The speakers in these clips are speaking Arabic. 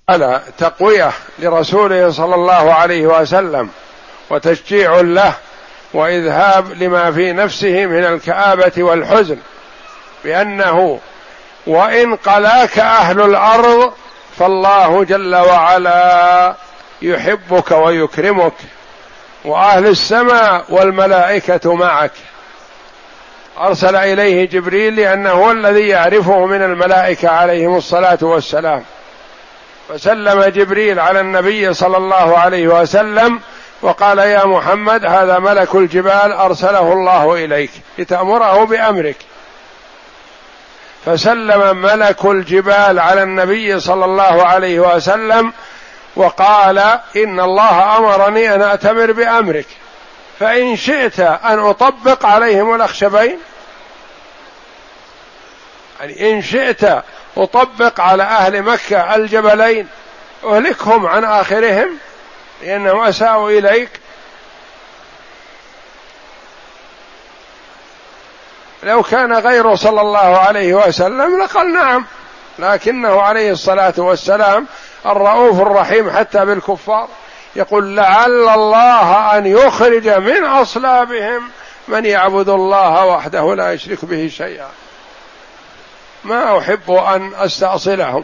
على تقوية لرسوله صلى الله عليه وسلم وتشجيع له وإذهاب لما في نفسه من الكآبة والحزن، بأنه وإن قلاك أهل الأرض فالله جل وعلا يحبك ويكرمك، وأهل السماء والملائكة معك. أرسل إليه جبريل لأنه هو الذي يعرفه من الملائكة عليهم الصلاة والسلام، فسلم جبريل على النبي صلى الله عليه وسلم وقال: يا محمد هذا ملك الجبال أرسله الله إليك لتأمره بأمرك. فسلم ملك الجبال على النبي صلى الله عليه وسلم وقال: إن الله أمرني أن أأتمر بأمرك، فإن شئت أن أطبق عليهم الأخشبين، يعني إن شئت أطبق على أهل مكة الجبلين أهلكهم عن آخرهم لأنهم أساءوا إليك. لو كان غيره صلى الله عليه وسلم لقال نعم، لكنه عليه الصلاة والسلام الرؤوف الرحيم حتى بالكفار، يقول: لعل الله أن يخرج من أصلابهم من يعبد الله وحده لا يشرك به شيئا، ما أحب أن أستأصلهم.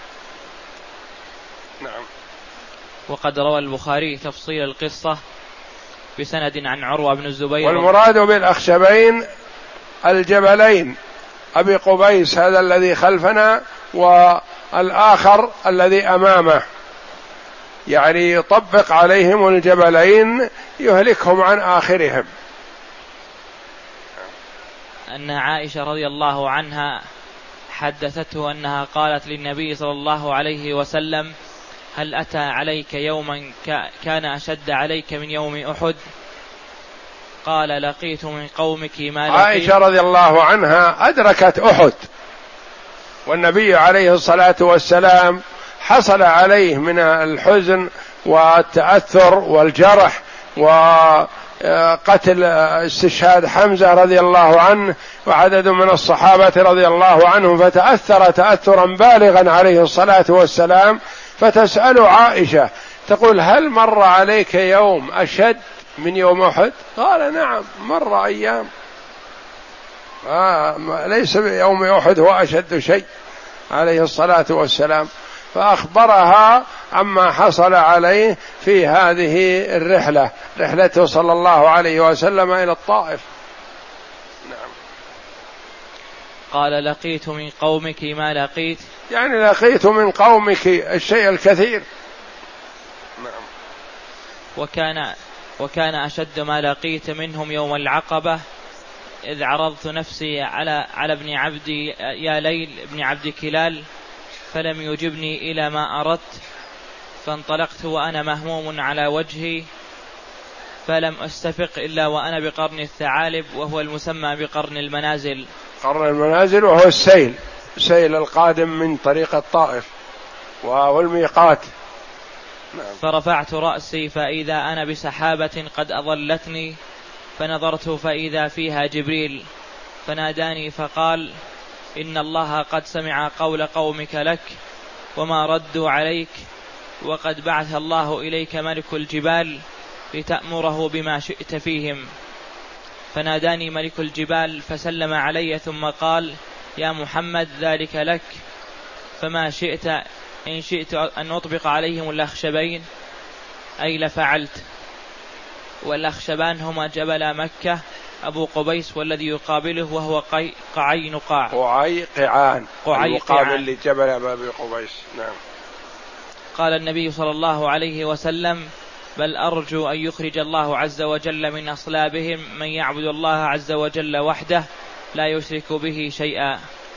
نعم. وقد روى البخاري تفصيل القصة بسند عن عروة بن الزبير. والمراد بالأخشبين الجبلين، أبي قبيس هذا الذي خلفنا والآخر الذي أمامه، يعني يطبق عليهم الجبلين يهلكهم عن آخرهم. أن عائشة رضي الله عنها حدثته أنها قالت للنبي صلى الله عليه وسلم: هل أتى عليك يوما كان أشد عليك من يوم أحد؟ قال: لقيت من قومك ما لقيت. عائشة رضي الله عنها أدركت أحد، والنبي عليه الصلاة والسلام حصل عليه من الحزن والتأثر والجرح وقتل استشهاد حمزة رضي الله عنه وعدد من الصحابة رضي الله عنهم، فتأثر تأثرا بالغا عليه الصلاة والسلام. فتسأل عائشة تقول: هل مر عليك يوم أشد من يوم أحد؟ قال: نعم، مر أيام، ليس يوم أحد هو أشد شيء عليه الصلاة والسلام. فأخبرها عما حصل عليه في هذه الرحلة، رحلته صلى الله عليه وسلم إلى الطائف. نعم. قال: لقيت من قومك ما لقيت، يعني لقيت من قومك الشيء الكثير. نعم. وكان أشد ما لقيت منهم يوم العقبة، إذ عرضت نفسي على ابن عبدي يا ليل ابن عبد كلال فلم يجبني إلى ما أردت، فانطلقت وأنا مهموم على وجهي، فلم أستفق إلا وأنا بقرن الثعالب، وهو المسمى بقرن المنازل. قرن المنازل وهو السيل القادم من طريق الطائف والميقات. نعم. فرفعت رأسي فإذا أنا بسحابة قد أضلتني، فنظرت فإذا فيها جبريل، فناداني فقال: إن الله قد سمع قول قومك لك وما ردوا عليك، وقد بعث الله إليك ملك الجبال لتأمره بما شئت فيهم. فناداني ملك الجبال فسلم علي ثم قال: يا محمد ذلك لك، فما شئت إن شئت أن أطبق عليهم الأخشبين أي لفعلت. والأخشبان هما جبل مكة أبو قبيس والذي يقابله وهو قعينقاع. قعيقعان المقابل لجبل أبي قبيس. نعم. قال النبي صلى الله عليه وسلم: بل أرجو أن يخرج الله عز وجل من أصلابهم من يعبد الله عز وجل وحده لا يشرك به شيئا.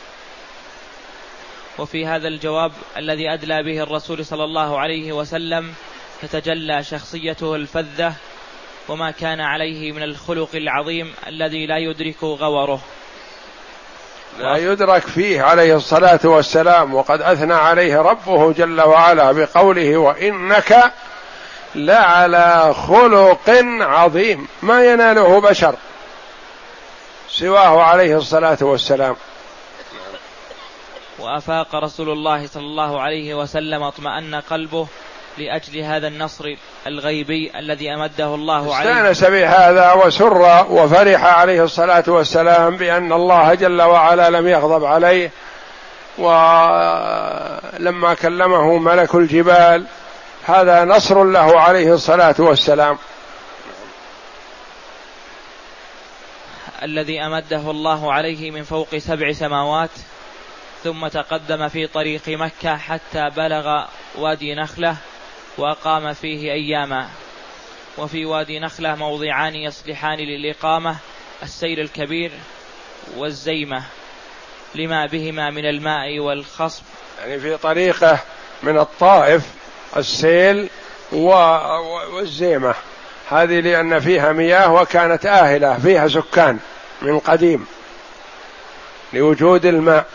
وفي هذا الجواب الذي أدلى به الرسول صلى الله عليه وسلم تتجلى شخصيته الفذة وما كان عليه من الخلق العظيم الذي لا يدرك غوره، لا يدرك فيه عليه الصلاة والسلام. وقد أثنى عليه ربه جل وعلا بقوله: وإنك لعلى خلق عظيم ما يناله بشر سواه عليه الصلاة والسلام. وأفاق رسول الله صلى الله عليه وسلم اطمأن قلبه لأجل هذا النصر الغيبي الذي أمده الله عليه. استأنس بهذا وسر وفرح عليه الصلاة والسلام بأن الله جل وعلا لم يغضب عليه، ولما كلمه ملك الجبال هذا نصر له عليه الصلاة والسلام الذي أمده الله عليه من فوق 7 سماوات. ثم تقدم في طريق مكة حتى بلغ وادي نخلة وأقام فيه أياما. وفي وادي نخلة موضعان يصلحان للإقامة: السيل الكبير والزيمة، لما بهما من الماء والخصب. يعني في طريقه من الطائف السيل والزيمة، هذه لأن فيها مياه وكانت آهلة فيها سكان من قديم لوجود الماء.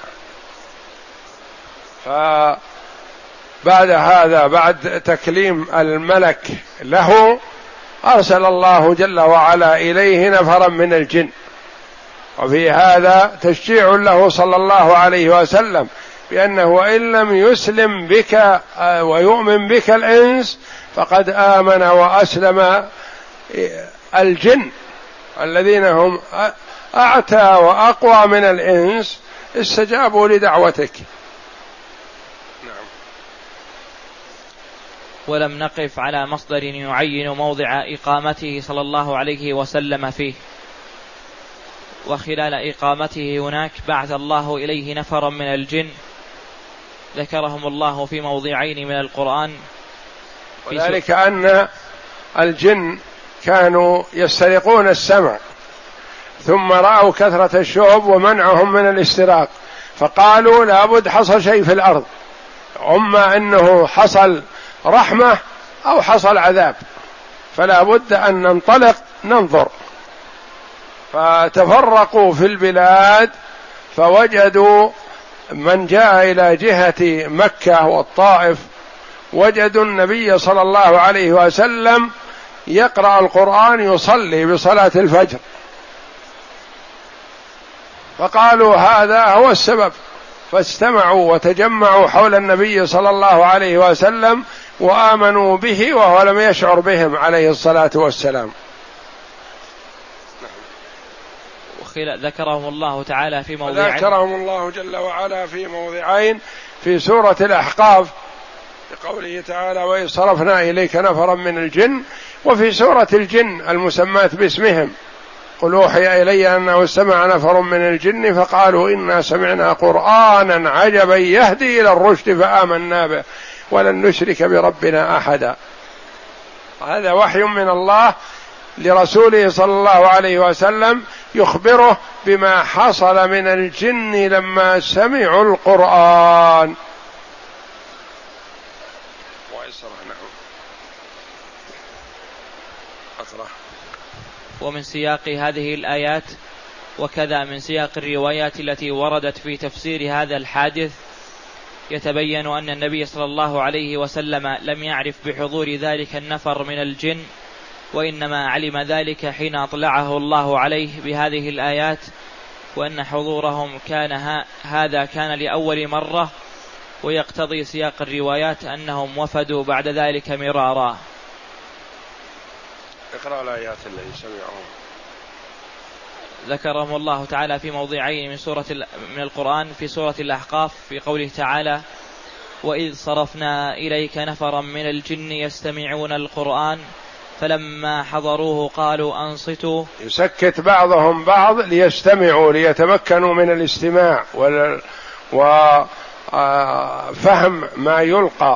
فبعد هذا، بعد تكليم الملك له، أرسل الله جل وعلا إليه نفرا من الجن. وفي هذا تشجيع له صلى الله عليه وسلم بأنه وإن لم يسلم بك ويؤمن بك الإنس فقد آمن وأسلم الجن الذين هم أعتى وأقوى من الإنس، استجابوا لدعوتك. نعم. ولم نقف على مصدر يعين موضع إقامته صلى الله عليه وسلم فيه. وخلال إقامته هناك بعث الله إليه نفرا من الجن ذكرهم الله في موضعين من القرآن. وذلك أن الجن كانوا يسترقون السمع، ثم رأوا كثرة الشهب ومنعهم من الاستراق، فقالوا لابد حصل شيء في الأرض، أما أنه حصل رحمة أو حصل عذاب، فلا بد أن ننطلق ننظر. فتفرقوا في البلاد، فوجدوا من جاء إلى جهة مكة والطائف وجدوا النبي صلى الله عليه وسلم يقرأ القرآن يصلي بصلاة الفجر، فقالوا هذا هو السبب، فاستمعوا وتجمعوا حول النبي صلى الله عليه وسلم وآمنوا به وهو لم يشعر بهم عليه الصلاة والسلام. ذكرهم الله تعالى في موضعين، ذكرهم الله جل وعلا في موضعين: في سورة الأحقاف بقوله تعالى: وإذ صرفنا إليك نفرا من الجن، وفي سورة الجن المسماة باسمهم: قل أوحي إلي أنه استمع نفر من الجن فقالوا إنا سمعنا قرآنا عجبا يهدي إلى الرشد فآمنا به ولن نشرك بربنا أحدا. هذا وحي من الله لرسوله صلى الله عليه وسلم يخبره بما حصل من الجن لما سمعوا القرآن. ومن سياق هذه الآيات وكذا من سياق الروايات التي وردت في تفسير هذا الحادث يتبين أن النبي صلى الله عليه وسلم لم يعرف بحضور ذلك النفر من الجن، وإنما علم ذلك حين أطلعه الله عليه بهذه الآيات، وأن حضورهم هذا كان لأول مرة، ويقتضي سياق الروايات أنهم وفدوا بعد ذلك مرارا. اقرأ الآيات التي سمعهم. ذكرهم الله تعالى في موضعين من القرآن: في سورة الأحقاف في قوله تعالى: وإذ صرفنا إليك نفرا من الجن يستمعون القرآن فلما حضروه قالوا أنصتوا. يسكت بعضهم بعض ليستمعوا ليتمكنوا من الاستماع وفهم ما يلقى.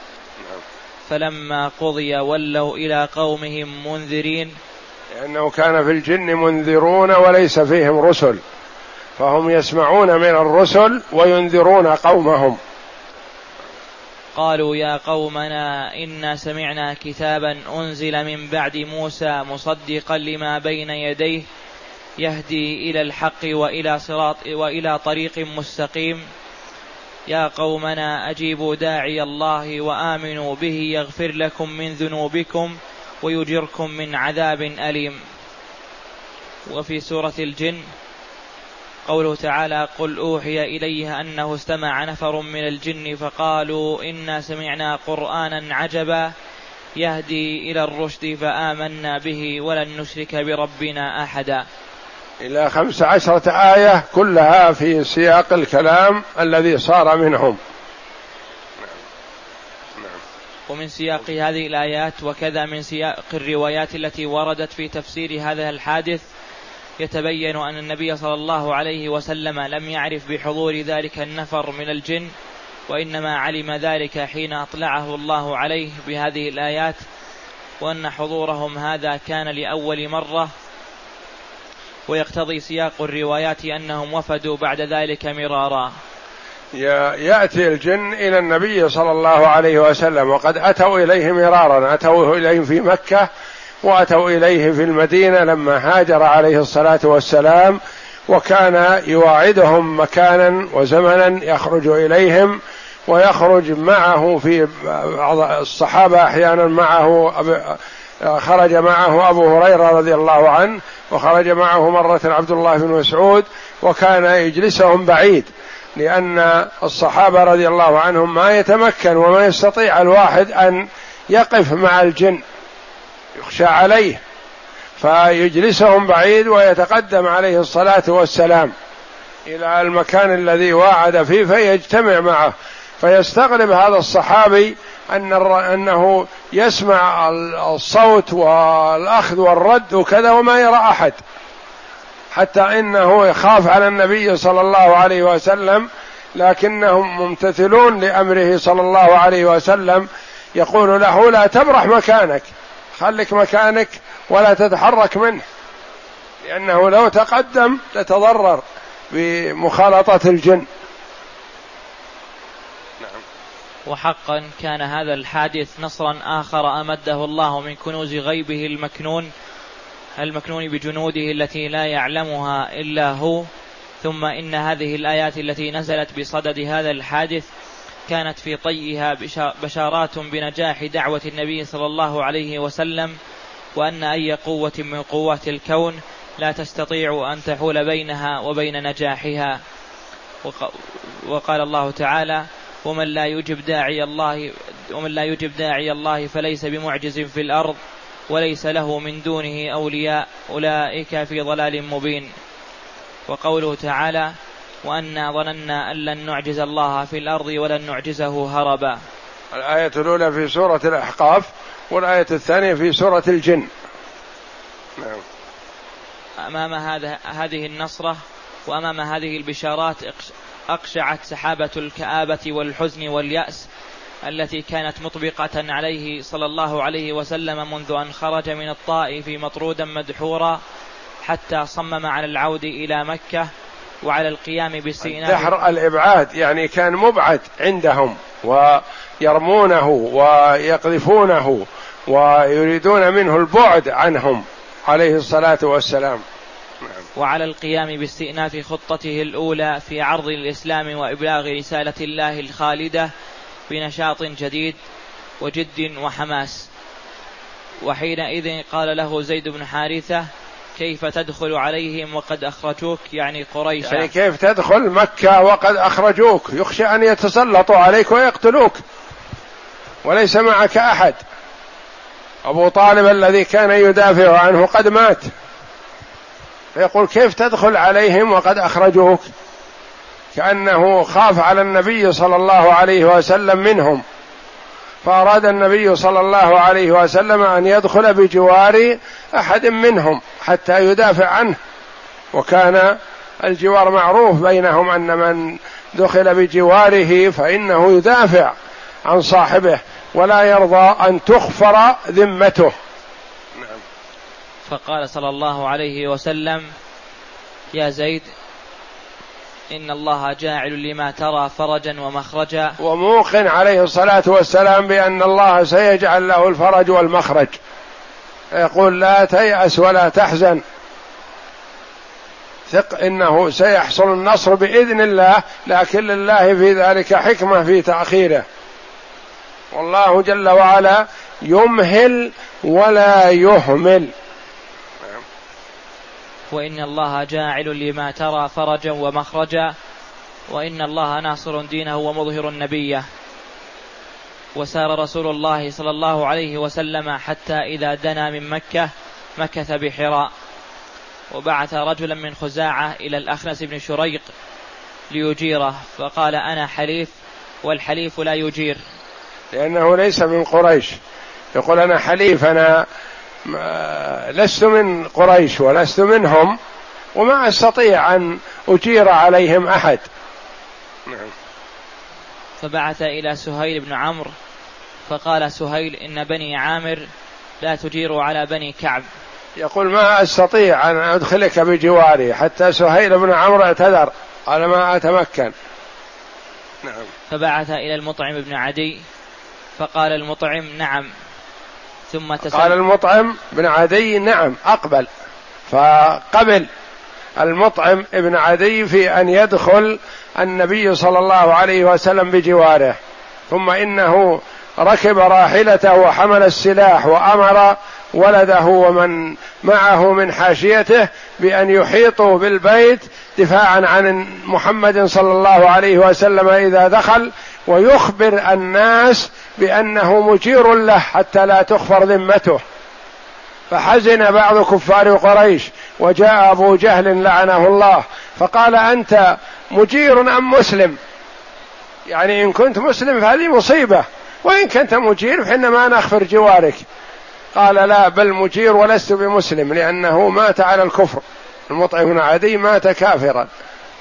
فلما قضي ولوا إلى قومهم منذرين، لأنه كان في الجن منذرون وليس فيهم رسل، فهم يسمعون من الرسل وينذرون قومهم. قالوا يا قومنا إنا سمعنا كتابا أنزل من بعد موسى مصدقا لما بين يديه يهدي إلى الحق وإلى طريق مستقيم يا قومنا أجيبوا داعي الله وآمنوا به يغفر لكم من ذنوبكم ويجركم من عذاب أليم. وفي سورة الجن قوله تعالى: قل أوحي إليه أنه استمع نفر من الجن فقالوا إنا سمعنا قرآنا عجبا يهدي إلى الرشد فآمنا به ولن نشرك بربنا أحدا. إلى 15 آية كلها في سياق الكلام الذي صار منهم. ومن سياق هذه الآيات وكذا من سياق الروايات التي وردت في تفسير هذا الحادث يتبين أن النبي صلى الله عليه وسلم لم يعرف بحضور ذلك النفر من الجن، وإنما علم ذلك حين أطلعه الله عليه بهذه الآيات، وأن حضورهم هذا كان لأول مرة، ويقتضي سياق الروايات أنهم وفدوا بعد ذلك مرارا. يأتي الجن إلى النبي صلى الله عليه وسلم وقد أتوا إليه مرارا، أتوا إليه في مكة وأتوا إليه في المدينة لما هاجر عليه الصلاة والسلام، وكان يواعدهم مكانا وزمنا يخرج إليهم، ويخرج معه في بعض الصحابة أحيانا معه خرج معه أبو هريرة رضي الله عنه، وخرج معه مرة عبد الله بن مسعود، وكان يجلسهم بعيد، لأن الصحابة رضي الله عنهم ما يتمكن وما يستطيع الواحد أن يقف مع الجن، يخشى عليه، فيجلسهم بعيد ويتقدم عليه الصلاة والسلام إلى المكان الذي واعد فيه فيجتمع معه. فيستغرب هذا الصحابي أنه يسمع الصوت والأخذ والرد وكذا وما يرى أحد، حتى إنه يخاف على النبي صلى الله عليه وسلم، لكنهم ممتثلون لأمره صلى الله عليه وسلم، يقول له: لا تبرح مكانك، خلك مكانك ولا تتحرك منه، لأنه لو تقدم لتضرر بمخالطة الجن. وحقا كان هذا الحادث نصرا آخر أمده الله من كنوز غيبه المكنون بجنوده التي لا يعلمها إلا هو. ثم إن هذه الآيات التي نزلت بصدد هذا الحادث كانت في طيها بشارات بنجاح دعوة النبي صلى الله عليه وسلم، وأن أي قوة من قوات الكون لا تستطيع أن تحول بينها وبين نجاحها. وقال الله تعالى: ومن لا يجب داعي الله فليس بمعجز في الأرض وليس له من دونه أولياء أولئك في ضلال مبين. وقوله تعالى: وأنا ظننا أن لن نعجز الله في الأرض ولن نعجزه هربا. الآية الأولى في سورة الأحقاف، والآية الثانية في سورة الجن. أمام هذه النصرة وأمام هذه البشارات أقشعت سحابة الكآبة والحزن واليأس التي كانت مطبقة عليه صلى الله عليه وسلم منذ أن خرج من الطائف مطرودا مدحورا، حتى صمم على العود إلى مكة وعلى القيام باستئناف دحر الإبعاد، يعني كان مبعد عندهم ويرمونه ويقذفونه ويريدون منه البعد عنهم عليه الصلاة والسلام. وعلى القيام باستئناف خطته الأولى في عرض الإسلام وإبلاغ رسالة الله الخالدة بنشاط جديد وجد وحماس. وحينئذ قال له زيد بن حارثة: كيف تدخل عليهم وقد أخرجوك؟ يعني قريشا، يعني كيف تدخل مكة وقد أخرجوك؟ يخشى أن يتسلطوا عليك ويقتلوك وليس معك أحد. أبو طالب الذي كان يدافع عنه قد مات، فيقول: كيف تدخل عليهم وقد أخرجوك؟ كأنه خاف على النبي صلى الله عليه وسلم منهم، فأراد النبي صلى الله عليه وسلم أن يدخل بجوار أحد منهم حتى يدافع عنه، وكان الجوار معروف بينهم أن من دخل بجواره فإنه يدافع عن صاحبه ولا يرضى أن تخفر ذمته. فقال صلى الله عليه وسلم: يا زيد، إن الله جاعل لما ترى فرجا ومخرجا. وموقن عليه الصلاة والسلام بأن الله سيجعل له الفرج والمخرج، يقول: لا تيأس ولا تحزن، ثق إنه سيحصل النصر بإذن الله، لكن لله في ذلك حكمة في تأخيره، والله جل وعلا يمهل ولا يهمل. وإن الله جاعل لما ترى فرجا ومخرجا، وإن الله ناصر دينه ومظهر نبيه. وسار رسول الله صلى الله عليه وسلم حتى إذا دنا من مكة مكث بحراء، وبعث رجلا من خزاعة إلى الأخنس بن شريق ليجيره، فقال: أنا حليف والحليف لا يجير، لأنه ليس من قريش. يقول: أنا حليف، أنا لست من قريش ولست منهم، وما أستطيع أن أجير عليهم أحد. فبعث إلى سهيل بن عمرو فقال سهيل: إن بني عامر لا تجير على بني كعب. يقول: ما أستطيع أن أدخلك بجواري. حتى سهيل بن عمرو اعتذر، قال: ما أتمكن. نعم. فبعث إلى المطعم بن عدي فقال المطعم: نعم. ثم قال المطعم بن عدي: نعم، أقبل. فقبل المطعم بن عدي في أن يدخل النبي صلى الله عليه وسلم بجواره. ثم إنه ركب راحلته وحمل السلاح، وأمر ولده ومن معه من حاشيته بأن يحيطوا بالبيت دفاعا عن محمد صلى الله عليه وسلم إذا دخل، ويخبر الناس بأنه مجير له حتى لا تخفر ذمته. فحزن بعض كفار قريش، وجاء أبو جهل لعنه الله فقال: أنت مجير أم مسلم؟ يعني إن كنت مسلم فهذه مصيبة، وإن كنت مجير فإنما نخفر جوارك. قال: لا، بل مجير ولست بمسلم، لأنه مات على الكفر. المطعم بن عدي مات كافرا.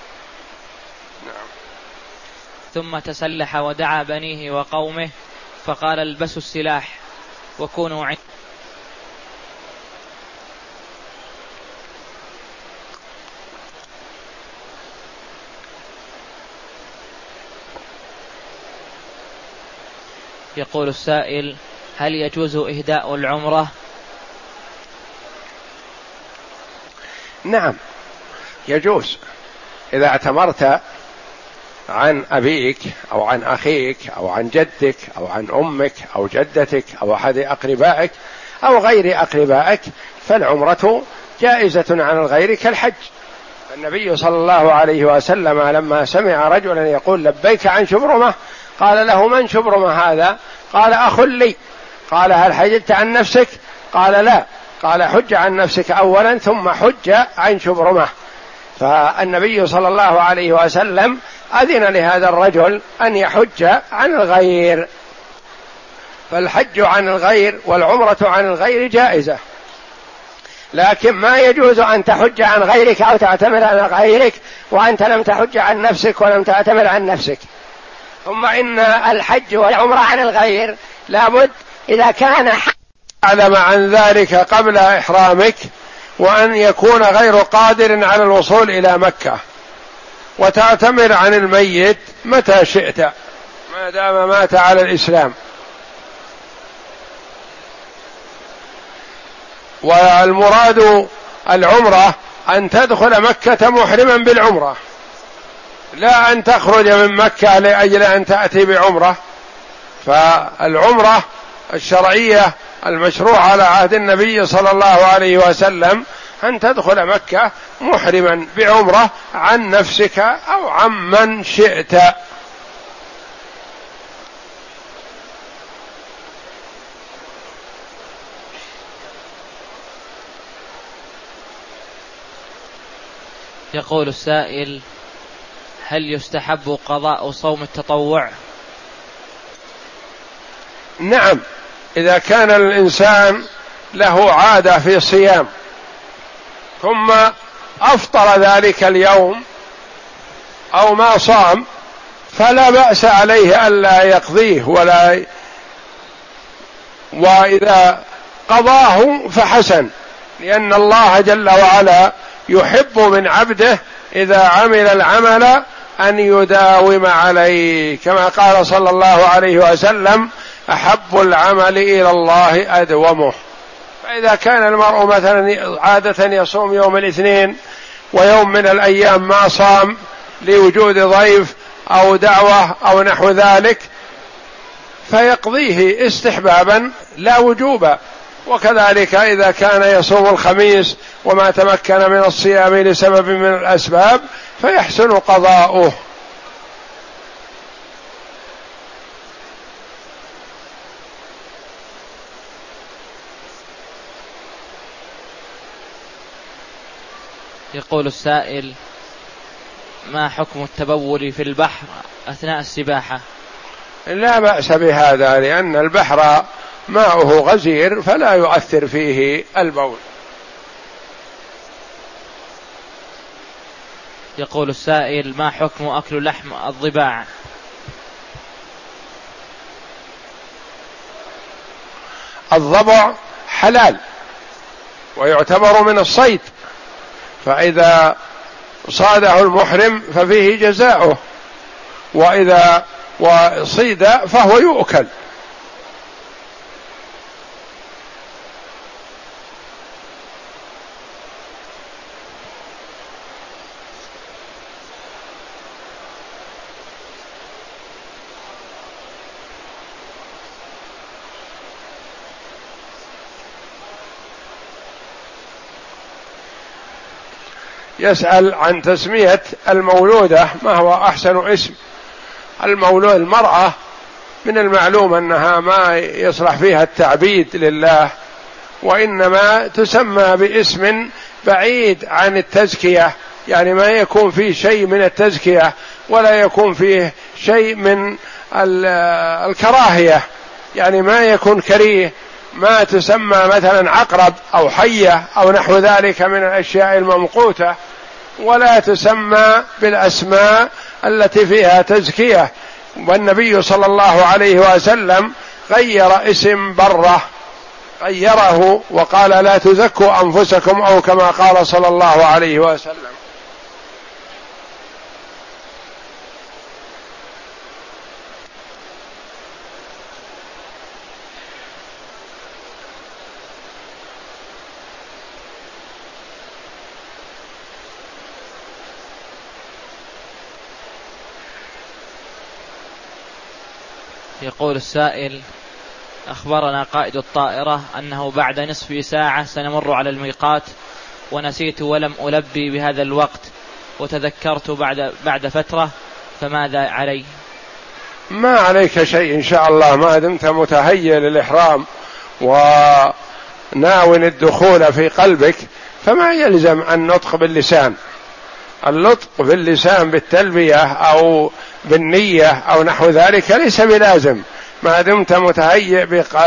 ثم تسلح ودعا بنيه وقومه فقال: البسوا السلاح وكونوا عند. يقول السائل: هل يجوز إهداء العمرة؟ نعم، يجوز. إذا اعتمرت عن أبيك أو عن أخيك أو عن جدك أو عن أمك أو جدتك أو أحد أقربائك أو غير أقربائك، فالعمرة جائزة عن الغير كالحج. النبي صلى الله عليه وسلم لما سمع رجلا يقول: لبيك عن شبرمة، قال له: من شبرمة هذا؟ قال: أخ لي. قال: هل حججت عن نفسك؟ قال: لا. قال: حج عن نفسك أولا ثم حج عن شبرمة. فالنبي صلى الله عليه وسلم أذن لهذا الرجل أن يحج عن الغير. فالحج عن الغير والعمرة عن الغير جائزة، لكن ما يجوز أن تحج عن غيرك أو تعتمر عن غيرك وأنت لم تحج عن نفسك ولم تعتمر عن نفسك. ثم إن الحج والعمرة عن الغير لابد إذا كان أعلم عن ذلك قبل إحرامك، وأن يكون غير قادر على الوصول إلى مكة، وتعتمر عن الميت متى شئت ما دام مات على الإسلام. والمراد العمرة أن تدخل مكة محرما بالعمرة، لا أن تخرج من مكة لأجل أن تأتي بعمرة. فالعمرة الشرعية المشروع على عهد النبي صلى الله عليه وسلم أن تدخل مكة محرما بعمرة عن نفسك أو عن من شئت. يقول السائل: هل يستحب قضاء صوم التطوع؟ نعم، إذا كان الإنسان له عادة في صيام ثم أفطر ذلك اليوم أو ما صام فلا بأس عليه ألا يقضيه، وإذا قضاه فحسن، لأن الله جل وعلا يحب من عبده إذا عمل العمل أن يداوم عليه، كما قال صلى الله عليه وسلم: أحب العمل إلى الله أدومه. فإذا كان المرء مثلا عادة يصوم يوم الاثنين ويوم من الأيام ما صام لوجود ضيف أو دعوة أو نحو ذلك، فيقضيه استحبابا لا وجوبا، وكذلك إذا كان يصوم الخميس وما تمكن من الصيام لسبب من الأسباب فيحسن قضاؤه. يقول السائل: ما حكم التبول في البحر أثناء السباحة؟ لا بأس بهذا، لأن البحر ماؤه غزير فلا يؤثر فيه البول. يقول السائل: ما حكم أكل لحم الضباع؟ الضبع حلال ويعتبر من الصيد، فإذا صاده المحرم ففيه جزاؤه، وإذا وصيد فهو يؤكل. يسأل عن تسمية المولودة، ما هو أحسن اسم؟ المولود المرأة من المعلوم أنها ما يصلح فيها التعبيد لله، وإنما تسمى باسم بعيد عن التزكية، يعني ما يكون فيه شيء من التزكية ولا يكون فيه شيء من الكراهية، يعني ما يكون كريه، ما تسمى مثلا عقرب أو حية أو نحو ذلك من الأشياء الممقوتة، ولا تسمى بالأسماء التي فيها تزكية. والنبي صلى الله عليه وسلم غير اسم برة، غيره وقال: لا تزكوا أنفسكم، أو كما قال صلى الله عليه وسلم. يقول السائل: أخبرنا قائد الطائرة أنه بعد نصف ساعة سنمر على الميقات، ونسيت ولم ألبي بهذا الوقت، وتذكرت بعد فترة، فماذا علي؟ ما عليك شيء إن شاء الله، ما دمت متهيئ للإحرام وناوي الدخول في قلبك، فما يلزم النطق باللسان. النطق باللسان بالتلبية أو بالنية أو نحو ذلك ليس بلازم، ما دمت متهيئ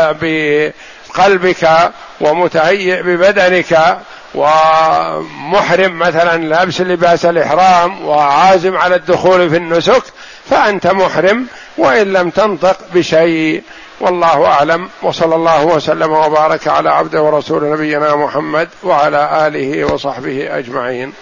بقلبك ومتهيئ ببدنك ومحرم مثلا لابس لباس الإحرام وعازم على الدخول في النسك، فأنت محرم وإن لم تنطق بشيء. والله أعلم، وصلى الله وسلم وبارك على عبده ورسول نبينا محمد وعلى آله وصحبه أجمعين.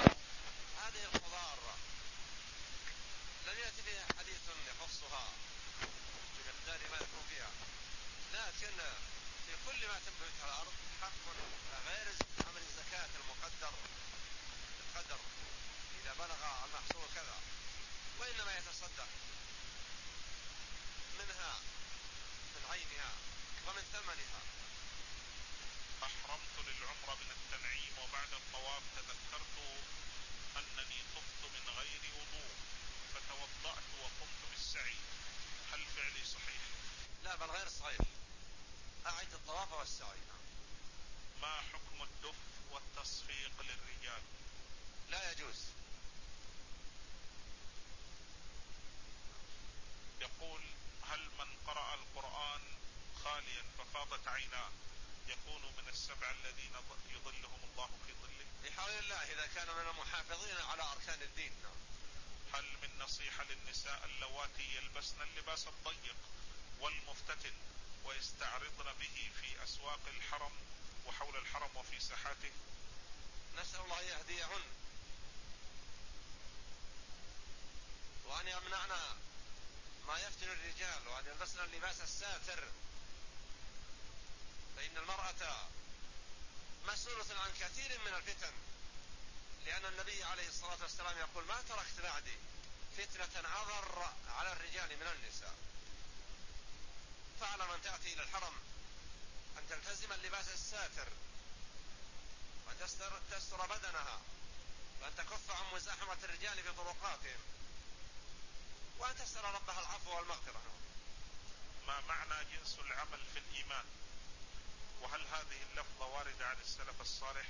تلتزم اللباس الساتر، وأن تستر بدنها، وأن تكف عن مزاحمة الرجال في طرقاتهم، وأن تسأل ربها العفو والمغفرة. ما معنى جنس العمل في الإيمان؟ وهل هذه اللفظة واردة عن السلف الصالح؟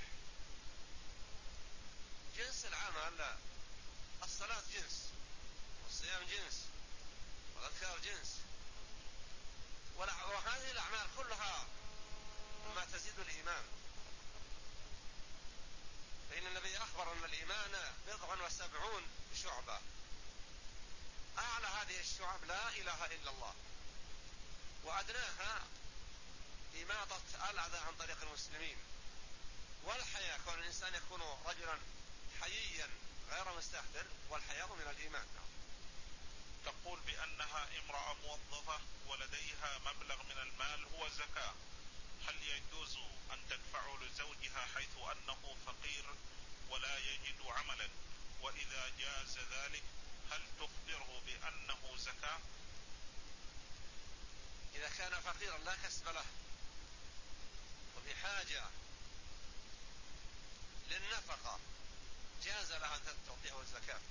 جنس العمل، الصلاة جنس، والصيام جنس، والأذكار جنس، وهذه الأعمال كلها مما تزيد الإيمان. فإن النبي أخبر أن الإيمان 70 شعبة، أعلى هذه الشعب لا إله إلا الله، وأدناها إماطة الأذى عن طريق المسلمين، والحياء، كون الإنسان يكون رجلا حييا غير مستهتر، والحياء من الإيمان. تقول بأنها امرأة موظفة ولديها مبلغ من المال هو زكاة، هل يجوز أن تدفعه لزوجها حيث أنه فقير ولا يجد عملا؟ وإذا جاز ذلك هل تخبره بأنه زكاة؟ إذا كان فقيرا لا كسب له وبحاجة للنفقة جاز لها أن تعطيه الزكاة.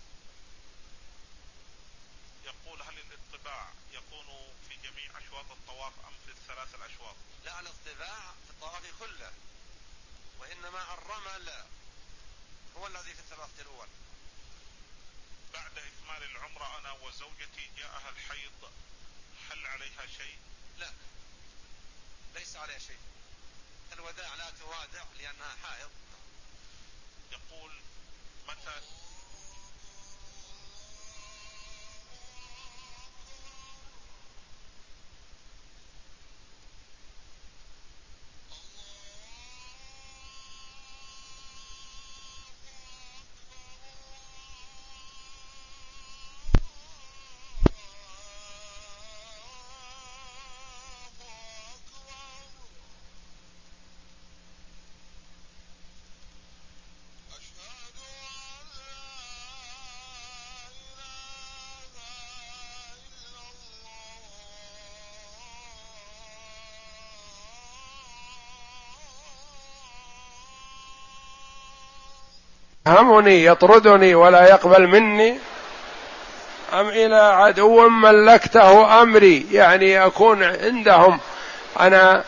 يقول هل الاطباع يكون في جميع أشواط الطواف أم في الثلاث الأشواط؟ لا، الاطباع في الطواف كله، وإنما الرمل هو الذي في الثلاثة الأول. بعد إكمال العمرة أنا وزوجتي جاءها الحيض، هل عليها شيء؟ لا، ليس عليها شيء. الوداع لا توادع لأنها حائض. يقول متى همني يطردني ولا يقبل مني، أم إلى عدو ملكته أمري، يعني أكون عندهم أنا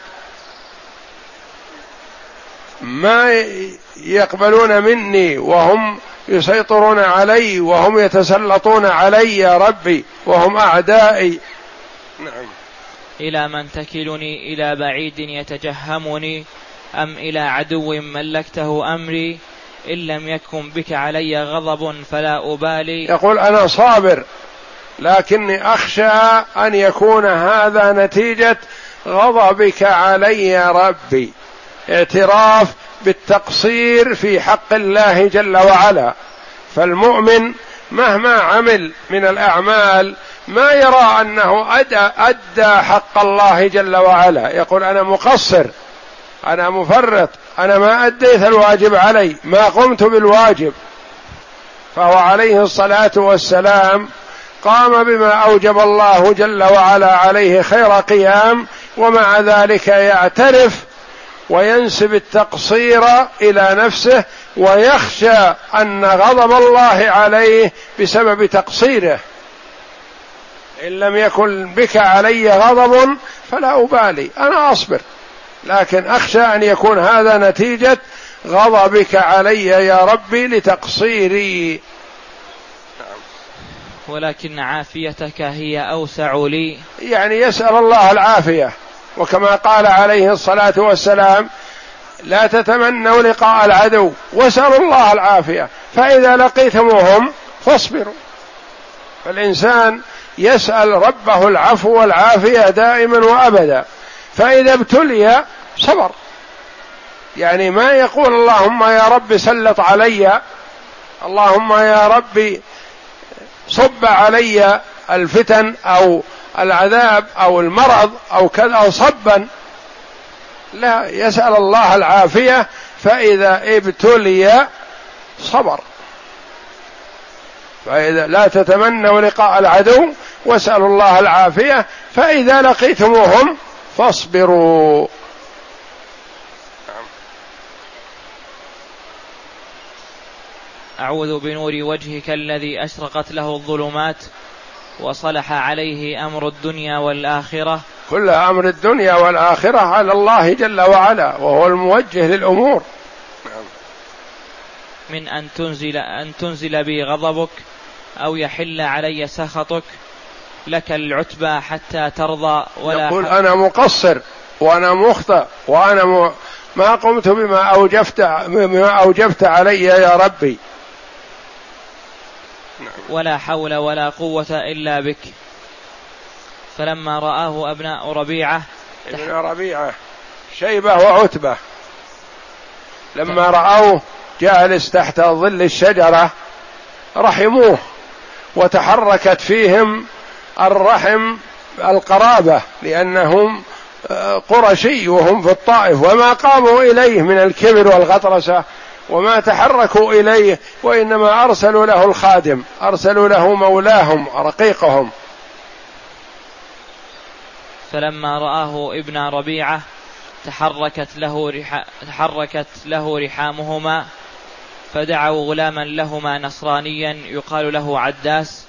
ما يقبلون مني وهم يسيطرون علي وهم يتسلطون علي يا ربي وهم أعدائي. نعم. إلى من تكلني؟ إلى بعيد يتجهمني أم إلى عدو ملكته أمري؟ إن لم يكن بك علي غضب فلا أبالي. يقول أنا صابر، لكني أخشى أن يكون هذا نتيجة غضبك علي يا ربي، اعتراف بالتقصير في حق الله جل وعلا. فالمؤمن مهما عمل من الأعمال ما يرى أنه أدى حق الله جل وعلا، يقول أنا مقصر، أنا مفرط، أنا ما أديت الواجب علي، ما قمت بالواجب. فهو عليه الصلاة والسلام قام بما أوجب الله جل وعلا عليه خير قيام، ومع ذلك يعترف وينسب التقصير إلى نفسه، ويخشى أن غضب الله عليه بسبب تقصيره. إن لم يكن بك علي غضب فلا أبالي، أنا أصبر، لكن أخشى أن يكون هذا نتيجة غضبك علي يا ربي لتقصيري. ولكن عافيتك هي أوسع لي، يعني يسأل الله العافية، وكما قال عليه الصلاة والسلام لا تتمنوا لقاء العدو واسألوا الله العافية، فإذا لقيتموهم فاصبروا. فالإنسان يسأل ربه العفو والعافية دائما وأبدا، فإذا ابتلي صبر، يعني ما يقول اللهم يا رب سلط علي، اللهم يا رب صب علي الفتن أو العذاب أو المرض أو كذا أو صبا، لا، يسأل الله العافية، فإذا ابتلي صبر. فإذا لا تتمنوا لقاء العدو واسألوا الله العافية، فإذا لقيتموهم فاصبروا. أعوذ بنور وجهك الذي أشرقت له الظلمات وصلح عليه أمر الدنيا والآخرة. كل أمر الدنيا والآخرة على الله جل وعلا، وهو الموجه للأمور. من أن تنزل بي غضبك أو يحل علي سخطك، لك العتبى حتى ترضى. ولا يقول أنا مقصر وأنا مخطئ وأنا ما قمت بما أوجبت علي يا ربي. ولا حول ولا قوة إلا بك. فلما رآه أبناء ربيعة، ابن ربيعة شيبة وعتبة، لما رأوه جالس تحت ظل الشجرة رحموه، وتحركت فيهم الرحم القرابة، لأنهم قرشي وهم في الطائف، وما قاموا إليه من الكبر والغطرسة، وما تحركوا إليه، وإنما أرسلوا له الخادم، أرسلوا له مولاهم رقيقهم. فلما رآه ابن ربيعة تحركت له رحامهما، فدعوا غلاما لهما نصرانيا يقال له عداس،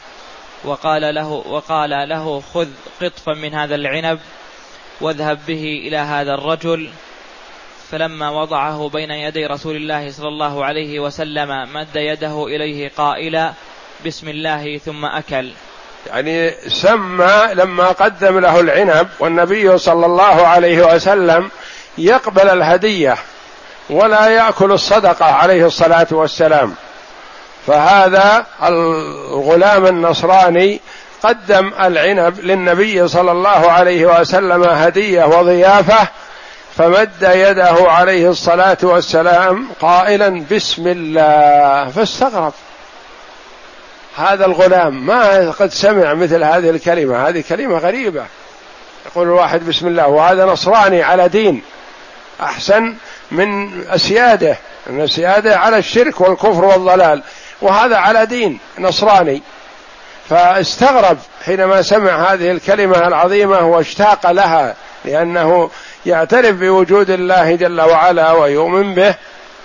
وقال له خذ قطفا من هذا العنب واذهب به إلى هذا الرجل. فلما وضعه بين يدي رسول الله صلى الله عليه وسلم مد يده إليه قائلا بسم الله ثم أكل. يعني سمى لما قدم له العنب، والنبي صلى الله عليه وسلم يقبل الهدية ولا يأكل الصدقة عليه الصلاة والسلام، فهذا الغلام النصراني قدم العنب للنبي صلى الله عليه وسلم هدية وضيافة، فمد يده عليه الصلاة والسلام قائلا بسم الله، فاستغرب هذا الغلام، ما قد سمع مثل هذه الكلمة، هذه كلمة غريبة، يقول الواحد بسم الله وهذا نصراني على دين أحسن من أسياده، من أسياده على الشرك والكفر والضلال، وهذا على دين نصراني. فاستغرب حينما سمع هذه الكلمة العظيمة واشتاق لها، لأنه يعترف بوجود الله جل وعلا ويؤمن به،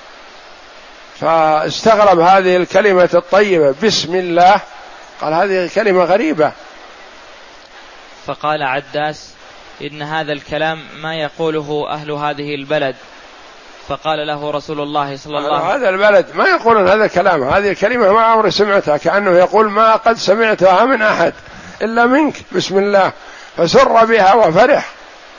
فاستغرب هذه الكلمة الطيبة بسم الله، قال هذه كلمة غريبة. فقال عداس إن هذا الكلام ما يقوله أهل هذه البلد. فقال له رسول الله صلى الله عليه وسلم هذا البلد ما يقولون هذا الكلام، هذه الكلمة ما عمري سمعتها، كأنه يقول ما قد سمعتها من أحد إلا منك بسم الله، فسر بها وفرح.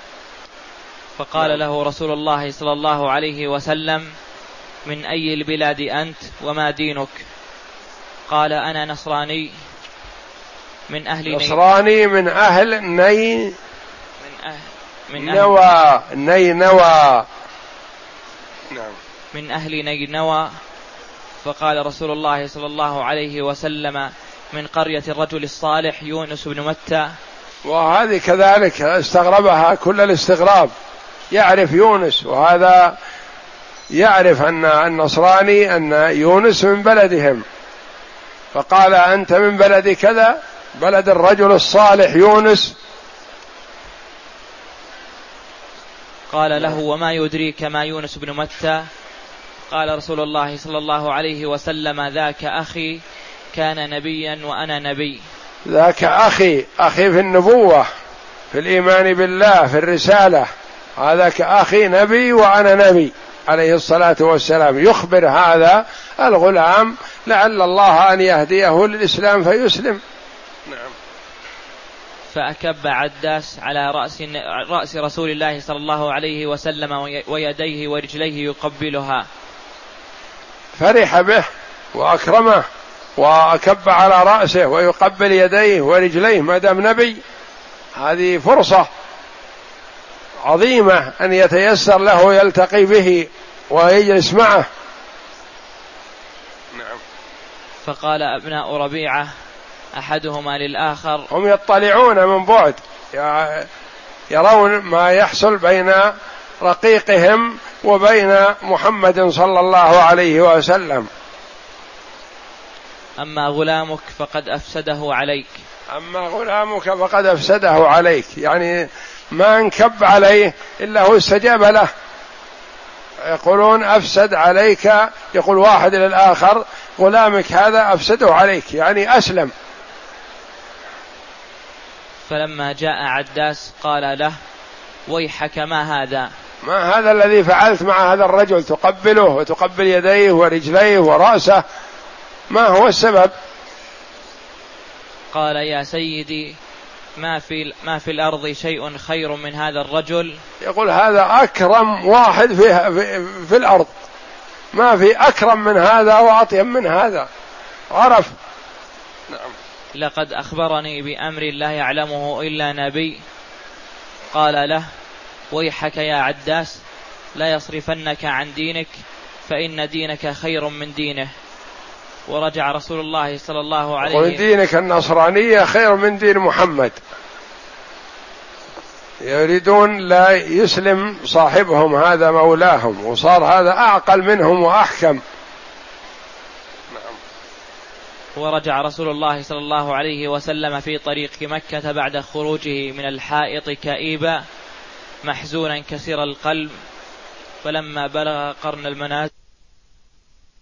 فقال له رسول الله صلى الله عليه وسلم من أي البلاد أنت وما دينك؟ قال أنا نصراني من أهل نصراني من أهل نينوى. نعم، من أهل نينوى. فقال رسول الله صلى الله عليه وسلم من قرية الرجل الصالح يونس بن متى. وهذه كذلك استغربها كل الاستغراب، يعرف يونس، وهذا يعرف أن النصراني أن يونس من بلدهم، فقال أنت من بلد كذا، بلد الرجل الصالح يونس. قال له وما يدريك ما يونس بن متى؟ قال رسول الله صلى الله عليه وسلم ذاك أخي كان نبيا وأنا نبي. ذاك أخي في النبوة، في الإيمان بالله، في الرسالة، هذا أخي نبي وأنا نبي عليه الصلاة والسلام، يخبر هذا الغلام لعل الله أن يهديه للإسلام فيسلم. نعم. فأكب عداس على رأس رسول الله صلى الله عليه وسلم ويديه ورجليه يقبلها، فرح به وأكرمه وأكب على رأسه ويقبل يديه ورجليه ما دام نبي. هذه فرصة عظيمة أن يتيسر له يلتقي به ويجلس معه. نعم. فقال أبناء ربيعة أحدهما للآخر، هم يطلعون من بعد، يرون ما يحصل بين رقيقهم وبين محمد صلى الله عليه وسلم. أما غلامك فقد أفسده عليك. أما غلامك فقد أفسده عليك، يعني ما انكب عليه إلا هو استجاب له. يقولون أفسد عليك، يقول واحد للآخر غلامك هذا أفسده عليك، يعني أسلم. فلما جاء عداس قال له: ويحك، ما هذا؟ ما هذا الذي فعلت مع هذا الرجل؟ تقبله وتقبل يديه ورجليه ورأسه، ما هو السبب؟ قال: يا سيدي، ما في الأرض شيء خير من هذا الرجل. يقول هذا أكرم واحد في الأرض، ما في أكرم من هذا وأطيب من هذا. عرف. نعم. لقد أخبرني بأمر لا يعلمه إلا نبي. قال له: ويحك يا عداس، لا يصرفنك عن دينك، فإن دينك خير من دينه. ورجع رسول الله صلى الله عليه وسلم: دينك النصرانية خير من دين محمد. يريدون لا يسلم صاحبهم، هذا مولاهم، وصار هذا أعقل منهم وأحكم. ورجع رسول الله صلى الله عليه وسلم في طريق مكة بعد خروجه من الحائط كئيبا محزونا كسر القلب. فلما بلغ قرن المنازل